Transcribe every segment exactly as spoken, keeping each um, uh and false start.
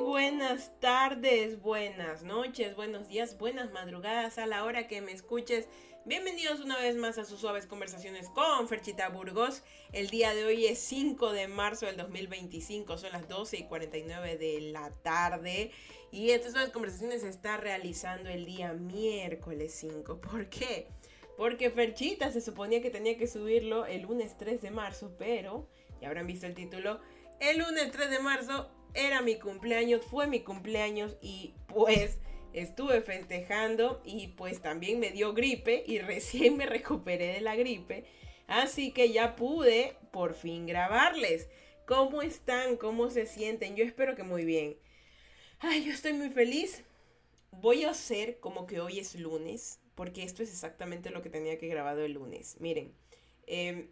buenas tardes, buenas noches, buenos días, buenas madrugadas a la hora que me escuches. Bienvenidos una vez más a sus suaves conversaciones con Ferchita Burgos. El día de hoy es cinco de marzo del dos mil veinticinco, son las doce y cuarenta y nueve de la tarde. Y estas suaves conversaciones se está realizando el día miércoles cinco. ¿Por qué? Porque Ferchita se suponía que tenía que subirlo el lunes tres de marzo, pero, ya habrán visto el título, el lunes tres de marzo era mi cumpleaños, fue mi cumpleaños y pues estuve festejando y pues también me dio gripe y recién me recuperé de la gripe. Así que ya pude por fin grabarles. ¿Cómo están? ¿Cómo se sienten? Yo espero que muy bien. Ay, yo estoy muy feliz. Voy a hacer como que hoy es lunes, porque esto es exactamente lo que tenía que grabado el lunes. Miren, eh,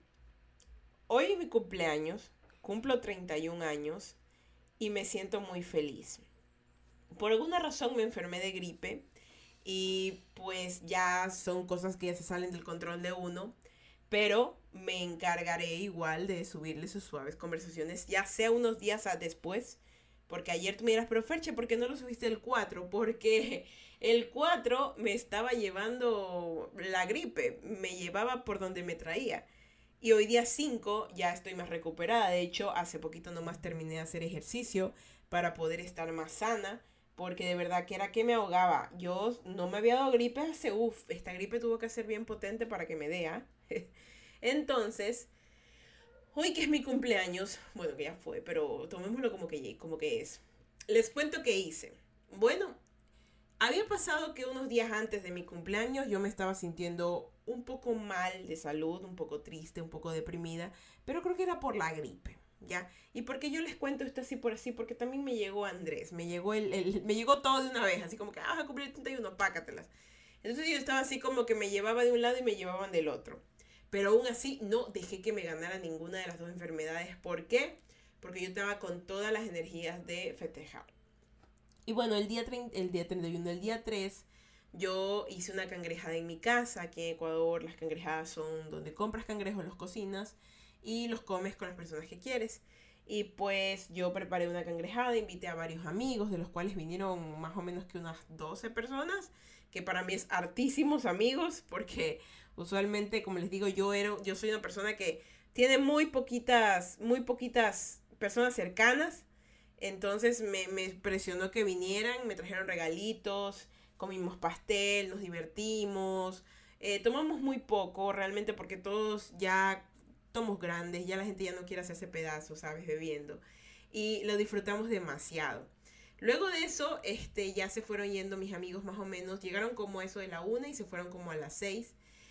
hoy es mi cumpleaños, cumplo treinta y un años y me siento muy feliz. Por alguna razón me enfermé de gripe y pues ya son cosas que ya se salen del control de uno, pero me encargaré igual de subirle sus suaves conversaciones, ya sea unos días a después, porque ayer tú me dirás, pero Ferche, ¿por qué no lo subiste el cuatro? Porque el cuatro me estaba llevando la gripe, me llevaba por donde me traía. Y hoy día cinco ya estoy más recuperada. De hecho, hace poquito nomás terminé de hacer ejercicio para poder estar más sana. Porque de verdad que era que me ahogaba. Yo no me había dado gripe hace uff. Esta gripe tuvo que ser bien potente para que me dé. ¿Ah? Entonces, hoy que es mi cumpleaños. Bueno, que ya fue, pero tomémoslo como que, como que es. Les cuento qué hice. Bueno, había pasado que unos días antes de mi cumpleaños yo me estaba sintiendo un poco mal de salud, un poco triste, un poco deprimida, pero creo que era por la gripe, ¿ya? Y porque yo les cuento esto así por así, porque también me llegó Andrés, me llegó el, el me llegó todo de una vez, así como que, ah, vas a cumplir treinta y uno, pácatelas. Entonces yo estaba así como que me llevaba de un lado y me llevaban del otro. Pero aún así no dejé que me ganara ninguna de las dos enfermedades. ¿Por qué? Porque yo estaba con todas las energías de festejar. Y bueno, el día, treinta, el día treinta y uno, el día tres, yo hice una cangrejada en mi casa. Aquí en Ecuador las cangrejadas son donde compras cangrejos, los cocinas y los comes con las personas que quieres. Y pues yo preparé una cangrejada, invité a varios amigos, de los cuales vinieron más o menos que unas doce personas, que para mí es hartísimos amigos, porque usualmente, como les digo, yo, era, yo soy una persona que tiene muy poquitas, muy poquitas personas cercanas. Entonces me, me impresionó que vinieran, me trajeron regalitos, comimos pastel, nos divertimos, eh, tomamos muy poco realmente porque todos ya somos grandes, ya la gente ya no quiere hacerse pedazos, ¿sabes? Bebiendo. Y lo disfrutamos demasiado. Luego de eso, este, ya se fueron yendo mis amigos más o menos, llegaron como eso de la una y se fueron como a las seis.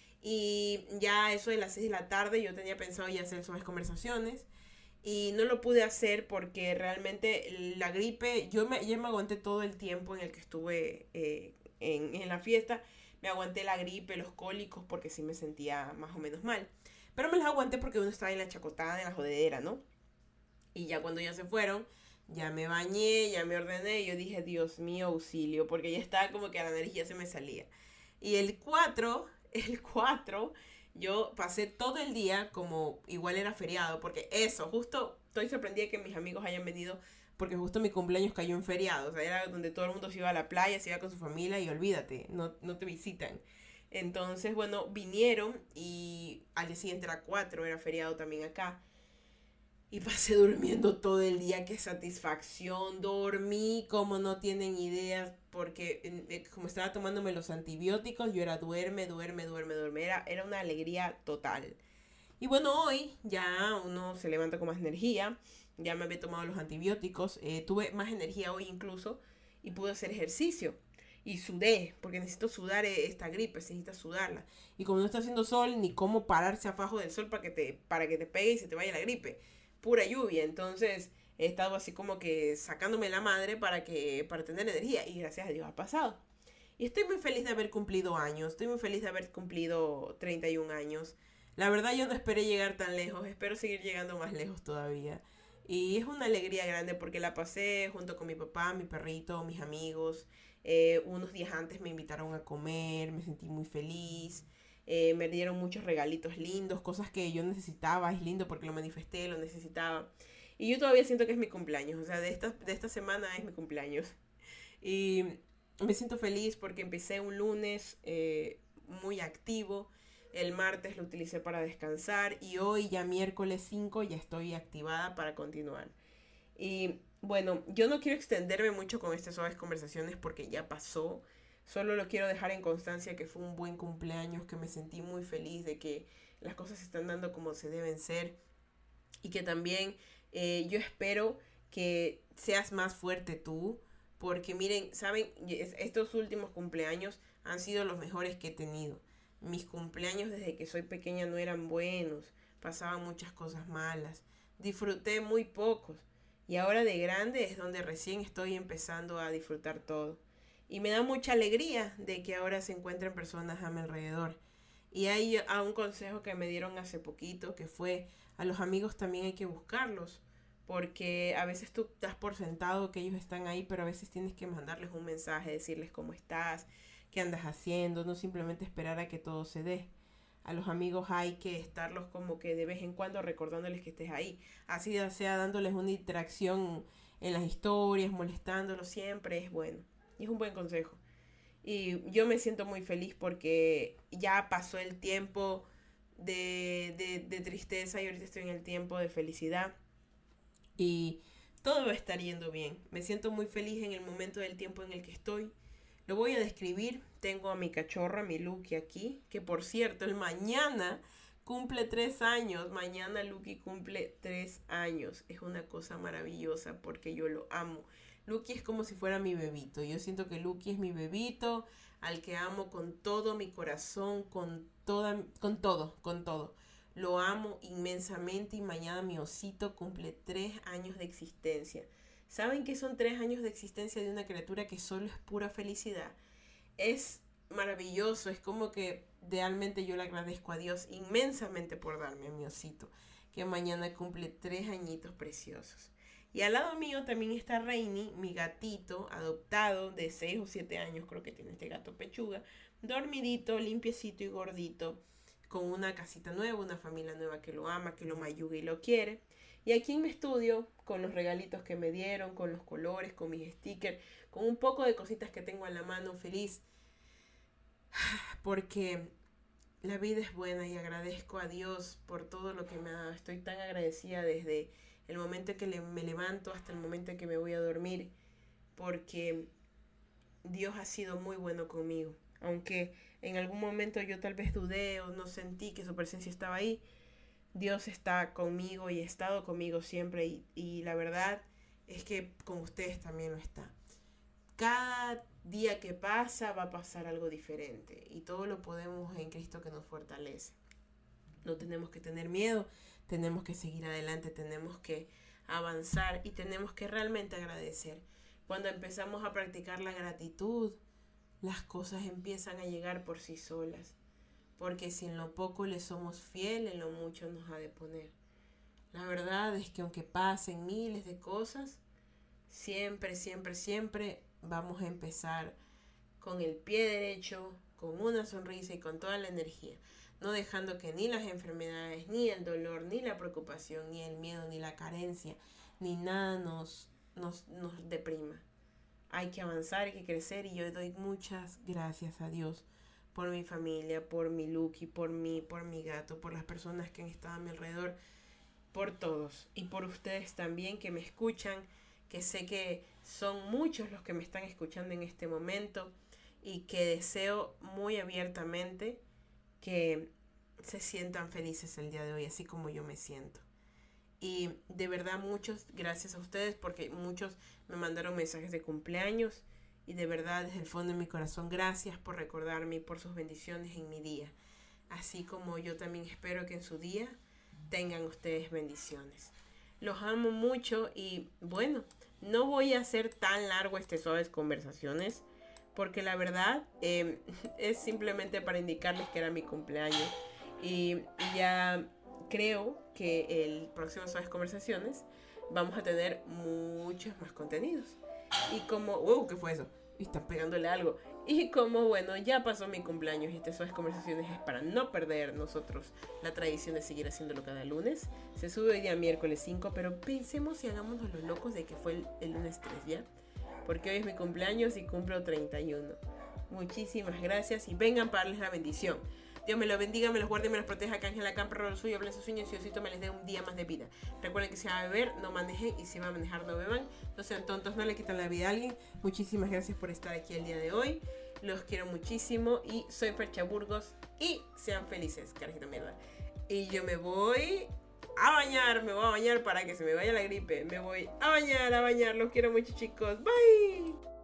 Y ya eso de las seis de la tarde yo tenía pensado ya hacer suaves conversaciones y no lo pude hacer porque realmente la gripe, yo me, yo me aguanté todo el tiempo en el que estuve eh, en, en la fiesta, me aguanté la gripe, los cólicos, porque sí me sentía más o menos mal, pero me los aguanté porque uno estaba en la chacotada, en la jodedera, ¿no? Y ya cuando ya se fueron, ya me bañé, ya me ordené, y yo dije, Dios mío, auxilio, porque ya estaba como que la energía se me salía. Y el cuatro el cuatro yo pasé todo el día como igual era feriado, porque eso, justo estoy sorprendida que mis amigos hayan venido, porque justo mi cumpleaños cayó en feriado, o sea, era donde todo el mundo se iba a la playa, se iba con su familia y olvídate, no, no te visitan. Entonces, bueno, vinieron y al día siguiente era cuatro era feriado también acá. Y pasé durmiendo todo el día, qué satisfacción, dormí como no tienen ideas, porque eh, como estaba tomándome los antibióticos, yo era duerme, duerme, duerme, duerme, era, era una alegría total. Y bueno, hoy ya uno se levanta con más energía, ya me había tomado los antibióticos, eh, tuve más energía hoy incluso y pude hacer ejercicio. Y sudé, porque necesito sudar esta gripe, necesitas sudarla. Y como no está haciendo sol, ni cómo pararse abajo del sol para que te, para que te pegue y se te vaya la gripe. Pura lluvia, entonces he estado así como que sacándome la madre para que para tener energía y gracias a Dios ha pasado. Y estoy muy feliz de haber cumplido años, estoy muy feliz de haber cumplido treinta y un años. La verdad yo no esperé llegar tan lejos, espero seguir llegando más lejos todavía. Y es una alegría grande porque la pasé junto con mi papá, mi perrito, mis amigos. Eh, unos días antes me invitaron a comer, me sentí muy feliz. Eh, me dieron muchos regalitos lindos, cosas que yo necesitaba, es lindo porque lo manifesté, lo necesitaba. Y yo todavía siento que es mi cumpleaños, o sea, de esta, de esta semana es mi cumpleaños. Y me siento feliz porque empecé un lunes eh, muy activo. El martes lo utilicé para descansar y hoy ya miércoles cinco ya estoy activada para continuar. Y bueno, yo no quiero extenderme mucho con estas suaves conversaciones porque ya pasó. Solo lo quiero dejar en constancia que fue un buen cumpleaños, que me sentí muy feliz de que las cosas se están dando como se deben ser y que también eh, yo espero que seas más fuerte tú, porque miren, saben, estos últimos cumpleaños han sido los mejores que he tenido. Mis cumpleaños desde que soy pequeña no eran buenos, pasaban muchas cosas malas, disfruté muy pocos y ahora de grande es donde recién estoy empezando a disfrutar todo. Y me da mucha alegría de que ahora se encuentren personas a mi alrededor. Y hay a un consejo que me dieron hace poquito, que fue, a los amigos también hay que buscarlos, porque a veces tú das por sentado que ellos están ahí, pero a veces tienes que mandarles un mensaje, decirles cómo estás, qué andas haciendo, no simplemente esperar a que todo se dé. A los amigos hay que estarlos como que de vez en cuando recordándoles que estés ahí, así sea dándoles una interacción en las historias, molestándolos siempre, es bueno. Y es un buen consejo. Y yo me siento muy feliz porque ya pasó el tiempo de, de, de tristeza y ahorita estoy en el tiempo de felicidad. Y todo va a estar yendo bien. Me siento muy feliz en el momento del tiempo en el que estoy. Lo voy a describir. Tengo a mi cachorra, mi Lucky aquí, que por cierto, el mañana cumple tres años. Mañana Lucky cumple tres años. Es una cosa maravillosa porque yo lo amo. Lucky es como si fuera mi bebito. Yo siento que Lucky es mi bebito, al que amo con todo mi corazón, con toda, con todo, con todo. Lo amo inmensamente y mañana mi osito cumple tres años de existencia. ¿Saben qué son tres años de existencia de una criatura que solo es pura felicidad? Es maravilloso, es como que realmente yo le agradezco a Dios inmensamente por darme a mi osito, que mañana cumple tres añitos preciosos. Y al lado mío también está Rainy, mi gatito adoptado de seis o siete años, creo que tiene este gato pechuga, dormidito, limpiecito y gordito, con una casita nueva, una familia nueva que lo ama, que lo mayuga y lo quiere. Y aquí en mi estudio, con los regalitos que me dieron, con los colores, con mis stickers, con un poco de cositas que tengo a la mano, feliz, porque la vida es buena y agradezco a Dios por todo lo que me ha dado. Estoy tan agradecida desde el momento en que me levanto hasta el momento en que me voy a dormir, porque Dios ha sido muy bueno conmigo. Aunque en algún momento yo tal vez dudé o no sentí que su presencia estaba ahí, Dios está conmigo y ha estado conmigo siempre y, y la verdad es que con ustedes también lo está. Cada día que pasa va a pasar algo diferente y todo lo podemos en Cristo que nos fortalece. No tenemos que tener miedo, tenemos que seguir adelante, tenemos que avanzar y tenemos que realmente agradecer. Cuando empezamos a practicar la gratitud, las cosas empiezan a llegar por sí solas. Porque si en lo poco le somos fieles, en lo mucho nos ha de poner. La verdad es que aunque pasen miles de cosas, siempre, siempre, siempre vamos a empezar con el pie derecho, con una sonrisa y con toda la energía. No dejando que ni las enfermedades, ni el dolor, ni la preocupación, ni el miedo, ni la carencia, ni nada nos, nos, nos deprima. Hay que avanzar, hay que crecer y yo doy muchas gracias a Dios por mi familia, por mi Lucky, por mí, por mi gato, por las personas que han estado a mi alrededor, por todos y por ustedes también que me escuchan, que sé que son muchos los que me están escuchando en este momento y que deseo muy abiertamente que se sientan felices el día de hoy, así como yo me siento. Y de verdad muchas gracias a ustedes porque muchos me mandaron mensajes de cumpleaños y de verdad desde el fondo de mi corazón gracias por recordarme y por sus bendiciones en mi día. Así como yo también espero que en su día tengan ustedes bendiciones. Los amo mucho y bueno, no voy a hacer tan largo este Suaves Conversaciones porque la verdad eh, es simplemente para indicarles que era mi cumpleaños y ya creo que el próximo Suaves Conversaciones vamos a tener muchos más contenidos. Y como... ¡Wow! ¿Qué fue eso? Y están pegándole algo. Y como bueno, ya pasó mi cumpleaños y estas suaves conversaciones es para no perder nosotros la tradición de seguir haciéndolo cada lunes. Se sube hoy día miércoles cinco, pero pensemos y hagámonos los locos de que fue el, el lunes tres, ¿ya? Porque hoy es mi cumpleaños y cumplo treinta y uno. Muchísimas gracias y vengan para darles la bendición. Dios me los bendiga, me los guarde y me los proteja, que Ángela Campa, lo suyo, hablen sus sueños y Diosito me les dé un día más de vida. Recuerden que si va a beber, no manejen, y si va a manejar, no beban. No sean tontos, no le quitan la vida a alguien. Muchísimas gracias por estar aquí el día de hoy. Los quiero muchísimo y soy Fercha Burgos y sean felices, carajita mierda. Y yo me voy a bañar, me voy a bañar para que se me vaya la gripe. Me voy a bañar, a bañar. Los quiero mucho, chicos. Bye.